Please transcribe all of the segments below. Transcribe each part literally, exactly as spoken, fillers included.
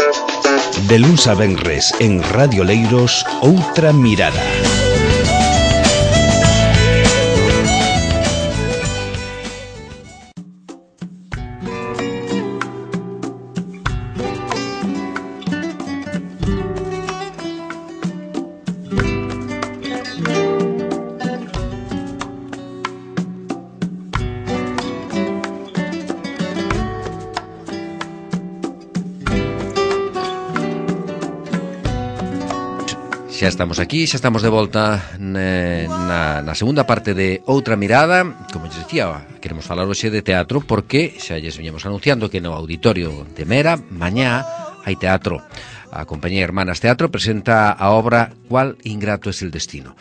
De luns a venres en Radio Leiros, Outra Mirada. Xa estamos aquí, xa estamos de volta na, na segunda parte de Outra Mirada. Como lles dicía, queremos falar hoxe de teatro porque xa lles viñemos anunciando que no Auditorio de Mera mañá hai teatro. A compañía Hermanas Teatro presenta a obra Cuál ingrato es el destino.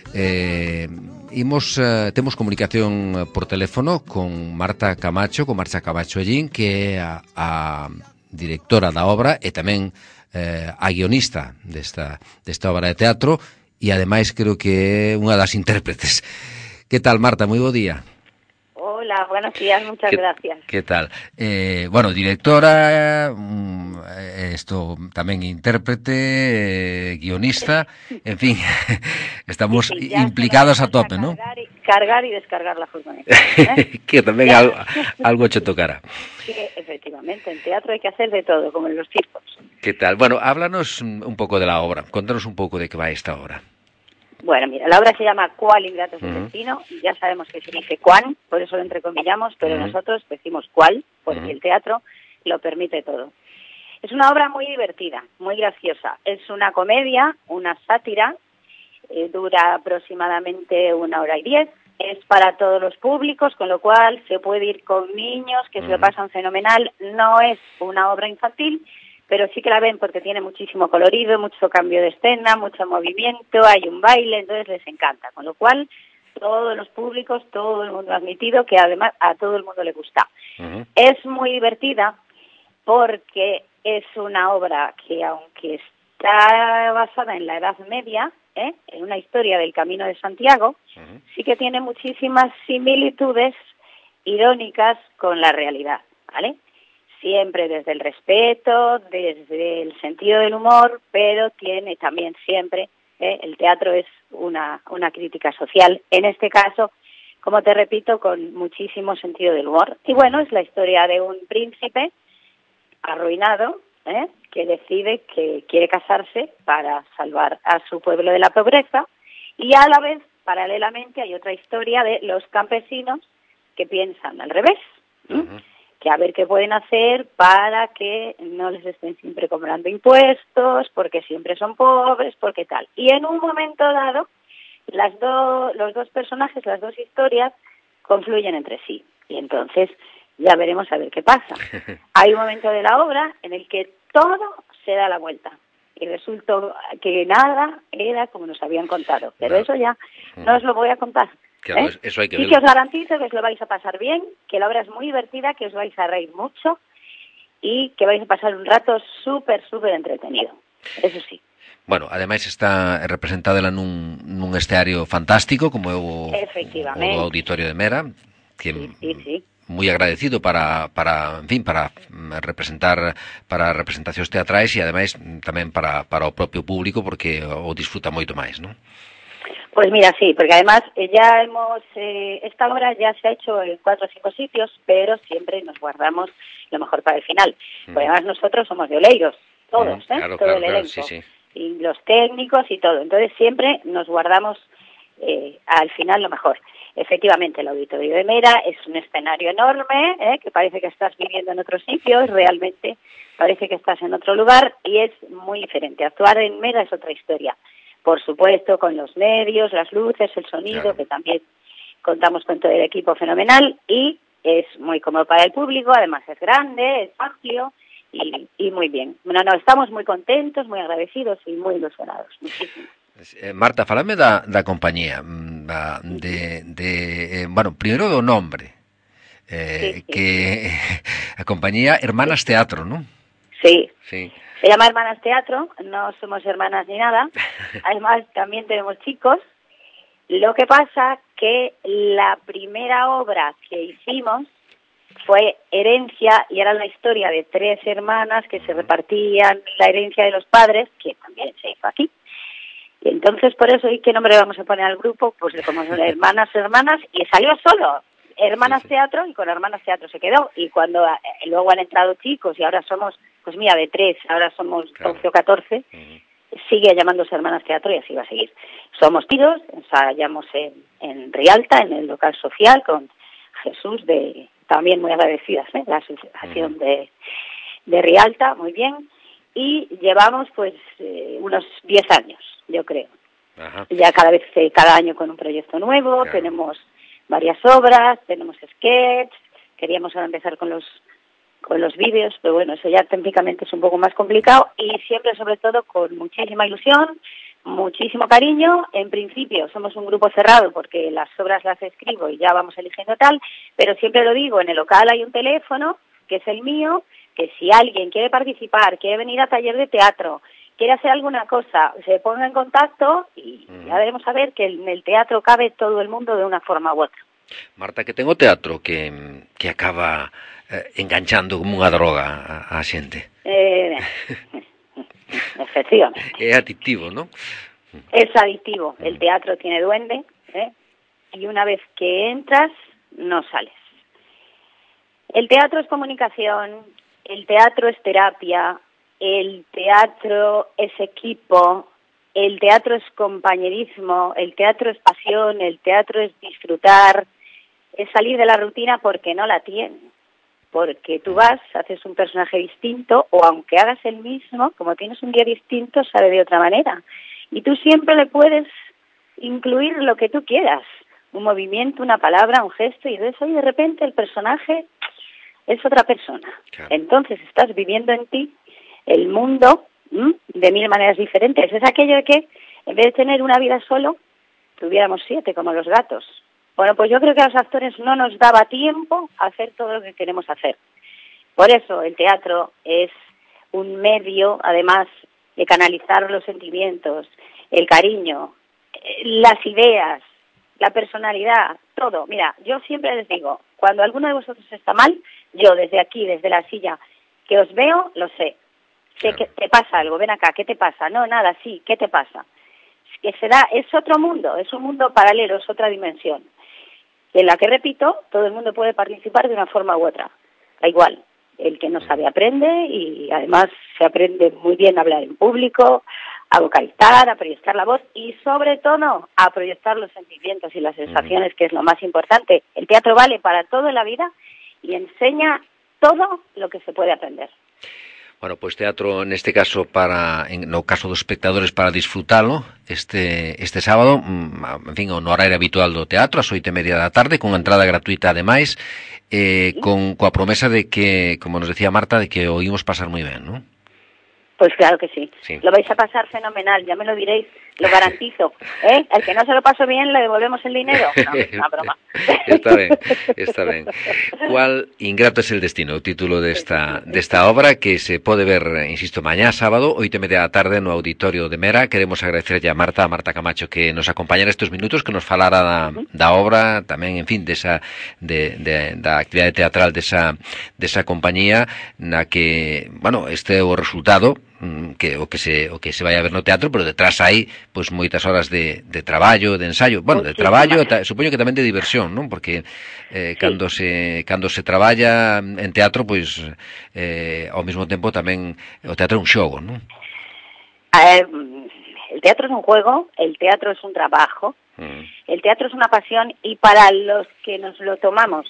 Eh, imos, eh, temos comunicación por teléfono con Marta Camacho, con Marta Camacho Allín, que é a, a directora da obra e tamén Eh, a guionista desta, desta obra de teatro e ademais creo que é unha das intérpretes. Que tal, Marta? Moi bo día. Hola, buenos días, muchas ¿Qué, gracias. Que tal? Eh, bueno, directora, mm, esto tamén intérprete, eh, guionista, en fin, estamos sí, sí, implicados a tope, ¿no? Y, cargar y descargar la furgoneta, ¿eh? Que tamén algo, algo che tocará. Sí, efectivamente, en teatro hay que hacer de todo, como en los circos. ¿Qué tal? Bueno, háblanos un poco de la obra, contanos un poco de qué va esta obra. Bueno, mira, la obra se llama Cuál ingrato es el uh-huh. destino, y ya sabemos que se dice cuán, por eso lo entrecomillamos, pero uh-huh. nosotros decimos cuál, porque uh-huh. el teatro lo permite todo. Es una obra muy divertida, muy graciosa. Es una comedia, una sátira, eh, dura aproximadamente una hora y diez, es para todos los públicos, con lo cual se puede ir con niños, que uh-huh. se lo pasan fenomenal. No es una obra infantil, pero sí que la ven porque tiene muchísimo colorido, mucho cambio de escena, mucho movimiento, hay un baile, entonces les encanta. Con lo cual, todos los públicos, todo el mundo ha admitido que además a todo el mundo le gusta. Uh-huh. Es muy divertida porque es una obra que, aunque está basada en la Edad Media, ¿eh? en una historia del Camino de Santiago, uh-huh. sí que tiene muchísimas similitudes irónicas con la realidad, ¿vale? Siempre desde el respeto, desde el sentido del humor, pero tiene también siempre, ¿eh? el teatro es una, una crítica social, en este caso, como te repito, con muchísimo sentido del humor. Y bueno, es la historia de un príncipe arruinado, ¿eh? que decide que quiere casarse para salvar a su pueblo de la pobreza, y a la vez, paralelamente, hay otra historia de los campesinos que piensan al revés, ¿eh? Uh-huh. que a ver qué pueden hacer para que no les estén siempre cobrando impuestos, porque siempre son pobres, porque tal. Y en un momento dado, las do, los dos personajes, las dos historias, confluyen entre sí. Y entonces ya veremos a ver qué pasa. Hay un momento de la obra en el que todo se da la vuelta. Y resultó que nada era como nos habían contado. Pero no. eso ya no os lo voy a contar. Claro, ¿Eh? eso hay que y verlo. que os garantizo que os lo vais a pasar bien, que la obra es muy divertida, que os vais a reír mucho y que vais a pasar un rato súper, súper entretenido. Eso sí. Bueno, ademais está representada nun, nun esteario fantástico como é o, o Auditorio de Mera, que sí, sí, sí. moi agradecido para, para, en fin, para representar para representacións teatrais e ademais tamén para, para o propio público porque o disfruta moito máis, non? Pues mira, sí, porque además eh, ya hemos, eh, esta obra ya se ha hecho en cuatro o cinco sitios, pero siempre nos guardamos lo mejor para el final. Mm. Porque además nosotros somos de Oleiros, todos, mm, ¿eh? Claro, todo claro, el claro, elenco, sí, sí. y los técnicos y todo. Entonces siempre nos guardamos eh, al final lo mejor. Efectivamente, el Auditorio de Mera es un escenario enorme, ¿eh? que parece que estás viviendo en otro sitio, realmente parece que estás en otro lugar y es muy diferente. Actuar en Mera es otra historia. Por supuesto, con los medios, las luces, el sonido, claro. que también contamos con todo el equipo fenomenal y es muy cómodo para el público, además es grande, es amplio y, y muy bien. Bueno, no, estamos muy contentos, muy agradecidos y muy ilusionados. Muchísimo. Eh, Marta, falame da, da compañía, da, de, de eh, bueno, primeiro do nombre, eh, sí, sí. que a compañía Hermanas sí. Teatro, ¿no? Sí. Sí. Se llama Hermanas Teatro, no somos hermanas ni nada, además también tenemos chicos. Lo que pasa que la primera obra que hicimos fue herencia y era la historia de tres hermanas que se repartían la herencia de los padres, que también se hizo aquí. Y entonces, por eso, ¿y qué nombre vamos a poner al grupo? Pues como son hermanas, hermanas, y salió solo. Hermanas Teatro, y con Hermanas Teatro se quedó. Y cuando eh, luego han entrado chicos, y ahora somos, pues mira, de tres, ahora somos claro. doce o catorce, uh-huh. sigue llamándose Hermanas Teatro y así va a seguir. Somos tiros, ensayamos en, en Rialta, en el local social, con Jesús, de también muy agradecidas, ¿eh? La asociación uh-huh. de, de Rialta, muy bien. Y llevamos, pues, eh, unos diez años, yo creo. Uh-huh. Ya cada vez, eh, cada año con un proyecto nuevo, claro. tenemos varias obras, tenemos sketches, queríamos ahora empezar con los con los vídeos, pero bueno, eso ya técnicamente es un poco más complicado y siempre, sobre todo, con muchísima ilusión, muchísimo cariño. En principio somos un grupo cerrado porque las obras las escribo y ya vamos eligiendo tal, pero siempre lo digo, en el local hay un teléfono, que es el mío, que si alguien quiere participar, quiere venir a taller de teatro, quiere hacer alguna cosa, se ponga en contacto y ya veremos a ver que en el teatro cabe todo el mundo de una forma u otra. Marta, que tengo teatro que, que acaba eh, enganchando como unha droga a, a xente. Eh, efectivamente. É adictivo, ¿no? Es adictivo. El teatro tiene duende, ¿eh? Y una vez que entras, no sales. El teatro es comunicación, el teatro es terapia, el teatro es equipo, el teatro es compañerismo, el teatro es pasión, el teatro es disfrutar, es salir de la rutina porque no la tienes. Porque tú vas, haces un personaje distinto, o aunque hagas el mismo, como tienes un día distinto, sale de otra manera. Y tú siempre le puedes incluir lo que tú quieras, un movimiento, una palabra, un gesto, y de eso, y de repente el personaje es otra persona. Claro. Entonces estás viviendo en ti el mundo ¿m? de mil maneras diferentes. Es aquello de que, en vez de tener una vida solo, tuviéramos siete, como los gatos. Bueno, pues yo creo que a los actores no nos daba tiempo a hacer todo lo que queremos hacer. Por eso el teatro es un medio, además, de canalizar los sentimientos, el cariño, las ideas, la personalidad, todo. Mira, yo siempre les digo, cuando alguno de vosotros está mal, yo desde aquí, desde la silla, que os veo, lo sé. Sé que te pasa algo, ven acá, ¿qué te pasa? No, nada, sí, ¿qué te pasa? Que se da, es otro mundo, es un mundo paralelo, es otra dimensión, en la que, repito, todo el mundo puede participar de una forma u otra. Da igual, el que no sabe aprende y además se aprende muy bien a hablar en público, a vocalizar, a proyectar la voz y sobre todo a proyectar los sentimientos y las sensaciones, que es lo más importante. El teatro vale para toda la vida y enseña todo lo que se puede aprender. Bueno, pois teatro neste caso para, en, no caso dos espectadores, para disfrutalo este este sábado, en fin, no horario habitual do teatro, ás oito e media da tarde, con entrada gratuita ademais, eh, ¿sí? con coa promesa de que, como nos decía Marta, de que o ímos pasar moi ben, ¿no? Pues claro que sí. sí. Lo vais a pasar fenomenal, ya me lo diréis, lo garantizo. ¿Eh? El que no se lo pasó bien, le devolvemos el dinero. No, es una broma. Está ben, está ben. Cuál ingrato es el destino, o título desta, desta obra, que se pode ver, insisto, mañá sábado, oito e media da tarde, no Auditorio de Mera. Queremos agradecerlle a Marta, a Marta Camacho, que nos acompañara estes minutos, que nos falara da, da obra, tamén, en fin, desa, de, de, da actividade teatral desa, desa compañía, na que, bueno, este é o resultado, que o que se o que se vai a ver no teatro, pero detrás hai pois moitas horas de, de traballo, de ensayo, bueno, de traballo, ta, supoño que tamén de diversión, non? Porque eh, cando sí. se cando se traballa en teatro, pois eh, ao mesmo tempo tamén o teatro é un xogo, non? Eh, el teatro es un juego, el teatro es un trabajo, mm. el teatro es una pasión, y para los que nos lo tomamos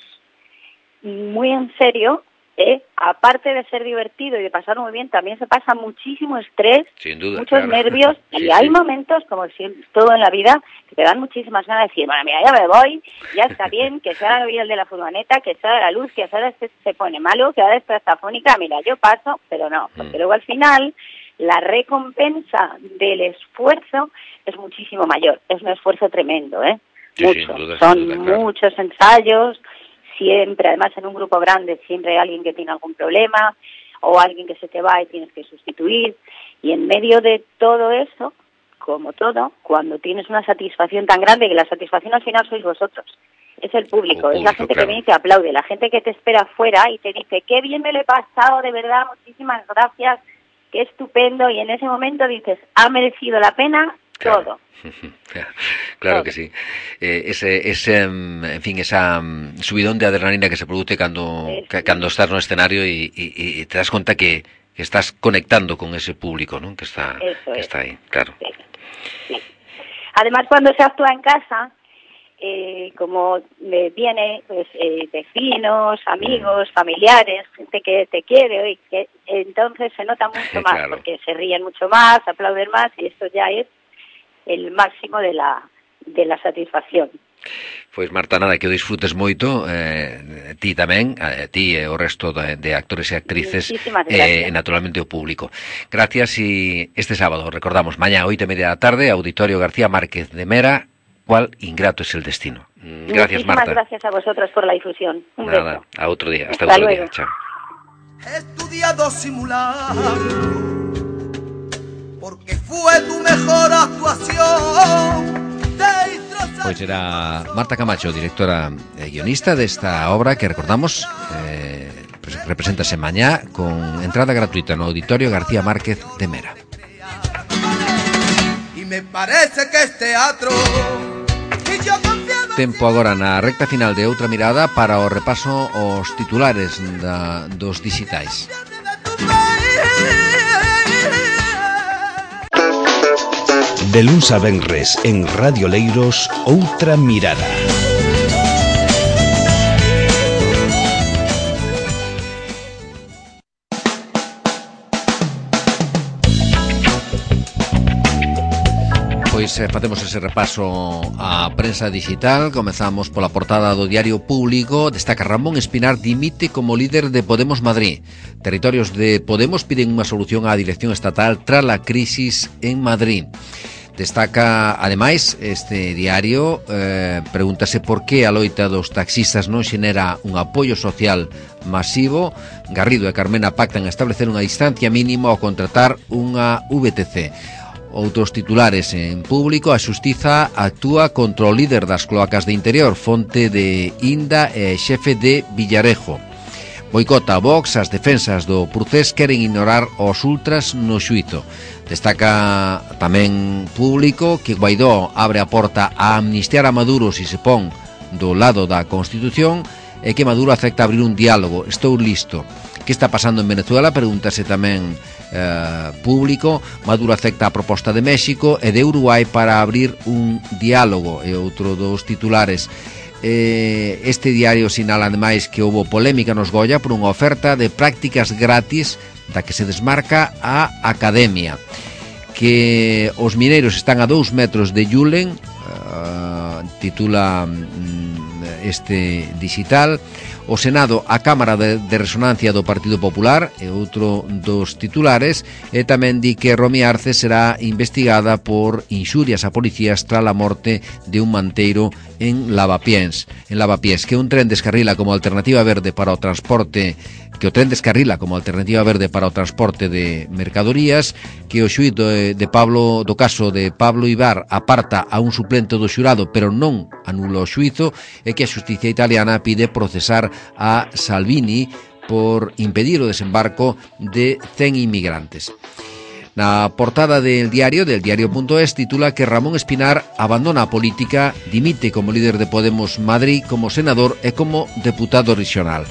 muy en serio, ¿eh? Aparte de ser divertido y de pasar muy bien, también se pasa muchísimo estrés, sin duda, muchos claro. nervios, sí, y hay sí. momentos, como siempre, todo en la vida, que te dan muchísimas ganas de decir, bueno, mira, ya me voy, ya está bien, que sea el de la furgoneta, que sea la luz, que ahora este se pone malo, que ahora esta está afónica, mira, yo paso, pero no, porque mm. luego al final la recompensa del esfuerzo es muchísimo mayor, es un esfuerzo tremendo, ¿eh? Sí, Mucho, sin duda, son sin duda, claro. muchos ensayos, siempre, además en un grupo grande siempre hay alguien que tiene algún problema o alguien que se te va y tienes que sustituir, y en medio de todo eso, como todo, cuando tienes una satisfacción tan grande, que la satisfacción al final sois vosotros, es el público, O es la público, gente claro. que viene y te aplaude, la gente que te espera afuera y te dice, qué bien me lo he pasado, de verdad, muchísimas gracias, qué estupendo, y en ese momento dices, ha merecido la pena Claro. todo. Claro todo. que sí. Eh, ese, ese, en fin, esa um, subidón de adrenalina que se produce cando, Sí. ca- cando estás no escenario y, y, y te das cuenta que, que estás conectando con ese público, ¿no? Que está, Eso que es. está ahí, claro. Sí, sí. Además, cuando se actúa en casa, eh, como eh, viene pues eh, vecinos, amigos, familiares, gente que te quiere, y que entonces se nota mucho más, Claro. porque se ríen mucho más, aplauden más, y esto ya es el máximo de la de la satisfacción. Pois Marta, nada, que o disfrutes moito, eh, ti tamén, eh, ti e o resto de, de actores e actrices, Muchísimas e gracias. naturalmente o público. Gracias, e este sábado, recordamos, mañá oito e media da tarde, Auditorio García Márquez de Mera, cuál ingrato es el destino. Mm, Gracias, Muchísimas Marta. gracias a vosotros por la difusión. Un Nada, beso. a outro día, hasta, Hasta outro luego. día, chao. He estudiado simular porque fue tu mejor actuación. Pois era Marta Camacho, directora e guionista desta obra que recordamos, eh, represéntase mañá con entrada gratuita no Auditorio García Márquez de Mera. Y me parece que es teatro. Y yo confiaba. Tempo agora na recta final de Outra Mirada para o repaso aos titulares da, dos digitais. De luns a venres en Radio Leiros, Outra Mirada. Pois eh, facemos ese repaso á prensa digital. Comezamos pola portada do Diario Público. Destaca Ramón Espinar dimite como líder de Podemos Madrid. Territorios de Podemos piden unha solución á dirección estatal tras a crisis en Madrid. Destaca, ademais, este diario, eh, pregúntase por que a loita dos taxistas non xenera un apoio social masivo. Garrido e Carmena pactan establecer unha distancia mínima ao contratar unha V T C. Outros titulares en Público, a xustiza actúa contra o líder das cloacas de Interior, fonte de Inda e xefe de Villarejo. Boicota a Vox, as defensas do Procés queren ignorar os ultras no xuízo. Destaca tamén Público que Guaidó abre a porta a amnistiar a Maduro se se pon do lado da Constitución e que Maduro acepta abrir un diálogo. Estou listo. Que está pasando en Venezuela? Pregúntase tamén eh, Público. Maduro acepta a proposta de México e de Uruguai para abrir un diálogo. E outro dos titulares. Eh, este diario sinala ademais que houbo polémica nos Goya por unha oferta de prácticas gratis da que se desmarca a Academia, que os mineiros están a dous metros de Yulen, uh, titula mm, este digital. O Senado, a Cámara de, de Resonancia do Partido Popular, e outro dos titulares, e tamén di que Romi Arce será investigada por inxurias a policías tras a morte de un manteiro en Lavapiés, en Lavapiés, que un tren descarrila como alternativa verde para o transporte que o tren descarrila como alternativa verde para o transporte de mercadorías, que o xuíz de, de Pablo do caso de Pablo Ibar aparta a un suplente do xurado, pero non anula o xuízo, e que a xusticia italiana pide procesar a Salvini por impedir o desembarco de cen inmigrantes. Na portada del diario, del diario.es, titula que Ramón Espinar abandona a política, dimite como líder de Podemos Madrid, como senador e como deputado regional.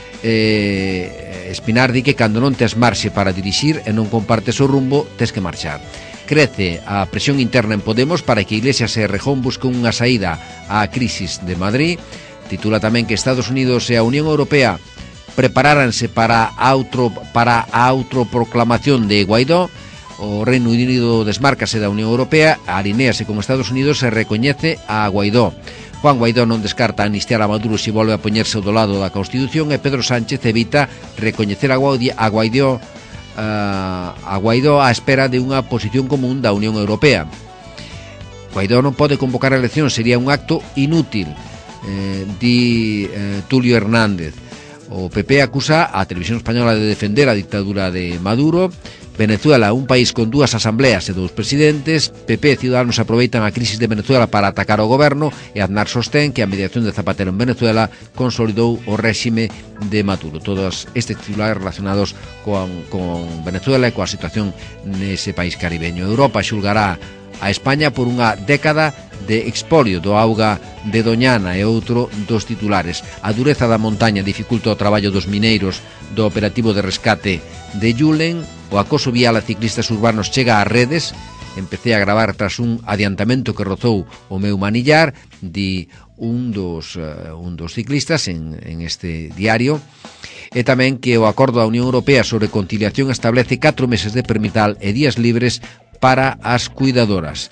Eh, Espinar di que cando non tes marxe para dirixir e non compartes o rumbo, tes que marchar. Crece a presión interna en Podemos para que Iglesias e Errejón busquen unha saída á crisis de Madrid. Titula tamén que Estados Unidos e a Unión Europea preparáranse para a outro, para a autoproclamación de Guaidó. O Reino Unido desmárcase da Unión Europea, alinéase con Estados Unidos e recoñece a Guaidó. Juan Guaidó non descarta amnistiar a Maduro se volve a poñerse do lado da Constitución, e Pedro Sánchez evita recoñecer a Guaidó, a Guaidó, a Guaidó á espera de unha posición común da Unión Europea. Guaidó non pode convocar a eleccións, sería un acto inútil, eh, di eh, Tulio Hernández. O P P acusa a Televisión Española de defender a dictadura de Maduro. Venezuela, un país con dúas asambleas e dous presidentes. P P e Ciudadanos aproveitan a crisis de Venezuela para atacar o goberno, e Aznar sostén que a mediación de Zapatero en Venezuela consolidou o réxime de Maduro. Todos estes titulares relacionados con, con Venezuela e coa situación nese país caribeño. Europa xulgará a España por unha década de expolio do auga de Doñana, e outro dos titulares. A dureza da montaña dificulta o traballo dos mineiros do operativo de rescate de Yulen. O acoso vial a ciclistas urbanos chega ás redes. Empecé a gravar tras un adiantamento que rozou o meu manillar, di un dos, uh, un dos ciclistas en, en este diario. E tamén que o acordo da Unión Europea sobre conciliación establece catro meses de permital e días libres para as cuidadoras.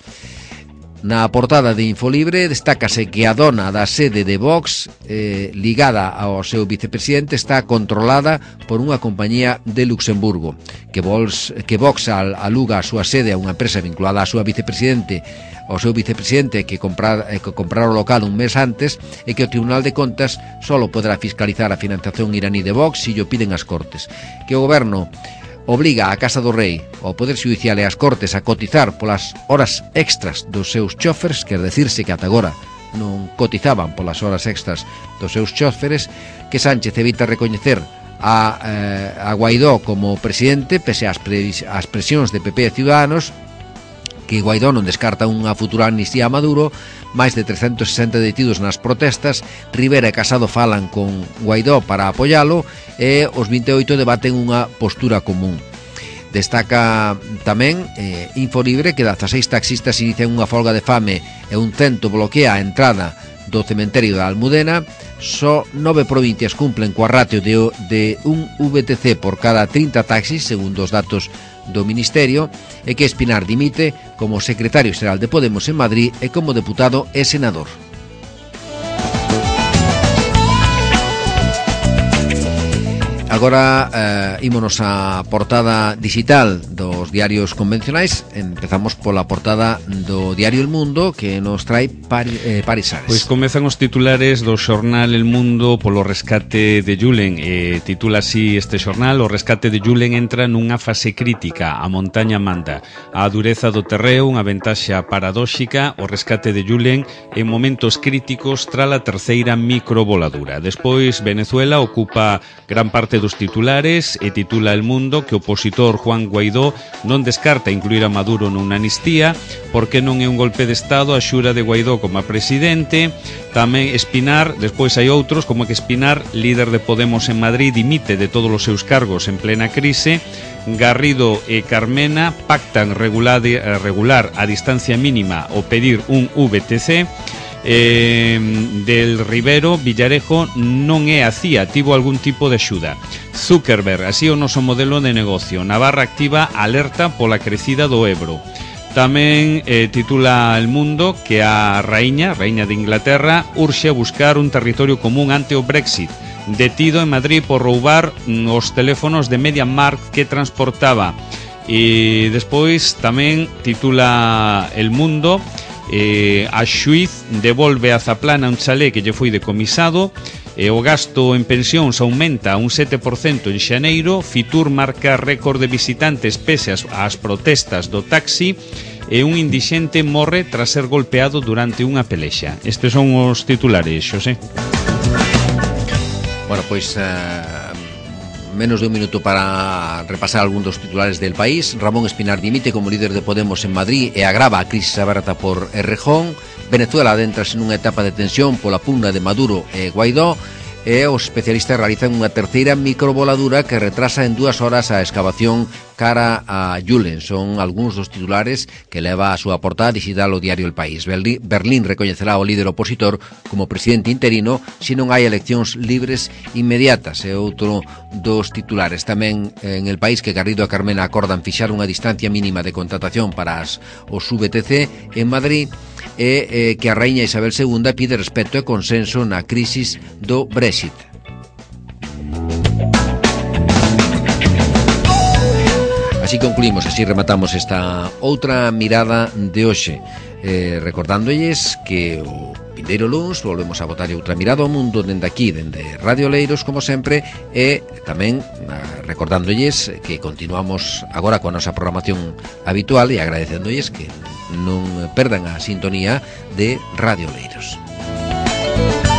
Na portada de Infolibre destácase que a dona da sede de Vox, eh, ligada ao seu vicepresidente, está controlada por unha compañía de Luxemburgo, que, Vox, que Vox al, aluga a súa sede a unha empresa vinculada á súa vicepresidente, ao seu vicepresidente que comprar, eh, que comprar o local un mes antes, e que o Tribunal de Contas solo poderá fiscalizar a financiación iraní de Vox se llo piden as Cortes. Que o Goberno obriga a Casa do Rei, ao Poder Xudicial e as Cortes a cotizar polas horas extras dos seus chóferes, quer decirse que ata agora non cotizaban polas horas extras dos seus chóferes. Que Sánchez evita recoñecer a, eh, a Guaidó como presidente pese ás, pre, ás presións de P P e Ciudadanos. Que Guaidó non descarta unha futura amnistía a Maduro. Máis de trescentos sesenta detidos nas protestas. Rivera e Casado falan con Guaidó para apoialo, e os vinte e oito debaten unha postura común. Destaca tamén eh, Infolibre que dezaseis taxistas inician unha folga de fame e un cento bloquea a entrada do cementerio da Almudena. Só nove provincias cumplen coa ratio de, de un V T C por cada trinta taxis, segundo os datos do Ministerio, e que Espinar dimite como secretario xeral de Podemos en Madrid e como deputado e senador. Agora eh, ímonos á portada digital dos diarios convencionais. Empezamos pola portada do diario El Mundo, que nos trae Pari, eh, Paris Ares. Pois comezan os titulares do xornal El Mundo polo rescate de Yulen. eh, Titula así este xornal: o rescate de Yulen entra nunha fase crítica, a montaña manda. A dureza do terreo, unha ventaxa paradóxica. O rescate de Yulen en momentos críticos tras a terceira microvoladura. Despois Venezuela ocupa gran parte dos titulares e titula El Mundo que o opositor Juan Guaidó non descarta incluir a Maduro nunha amnistía porque non é un golpe de Estado a xura de Guaidó como a presidente. Tamén Espinar, despois hai outros, como que Espinar, líder de Podemos en Madrid, dimite de todos os seus cargos en plena crise. Garrido e Carmena pactan regular, regular a distancia mínima o pedir un V T C. Eh, del Rivero, Villarejo non é a C I A, tivo algún tipo de axuda. Zuckerberg, así o noso modelo de negocio. Navarra activa alerta pola crecida do Ebro. Tamén eh, titula El Mundo que a raíña, raíña de Inglaterra, urxe a buscar un territorio común ante o Brexit. Detido en Madrid por roubar mm, os teléfonos de MediaMarkt que transportaba. E despois tamén titula El Mundo Eh, a xuiz devolve a Zaplana un chalé que lle foi decomisado. eh, O gasto en pensións aumenta un sete por cento en xaneiro. Fitur marca récord de visitantes pese as, as protestas do taxi. E un indixente morre tras ser golpeado durante unha pelexa. Estes son os titulares, Xosé. Bueno, pois... Uh... Menos de un minuto para repasar algún dos titulares del país. Ramón Espinar dimite como líder de Podemos en Madrid e agrava a crisis aberta por Errejón. Venezuela adentrase nunha etapa de tensión pola pugna de Maduro e Guaidó. E os especialistas realizan unha terceira microvoladura que retrasa en dúas horas a excavación cara a Yulen. Son algúns dos titulares que leva a súa portada digital o diario El País. Berlín recoñecerá ao líder opositor como presidente interino se non hai eleccións libres inmediatas. É outro dos titulares. Tamén en El País que Garrido e Carmena acordan fixar unha distancia mínima de contratación para as, os V T C en Madrid. E eh, que a raíña Isabel segunda pide respeto e consenso na crisis do Brexit. Así concluímos, así rematamos esta outra mirada de hoxe, eh, recordándolles que o vindeiro luns volvemos a botar outra mirada ao mundo dende aquí, dende Radio Leiros, como sempre, e tamén recordándolles que continuamos agora coa nosa programación habitual e agradecendolles que non perdan a sintonía de Radio Leiros.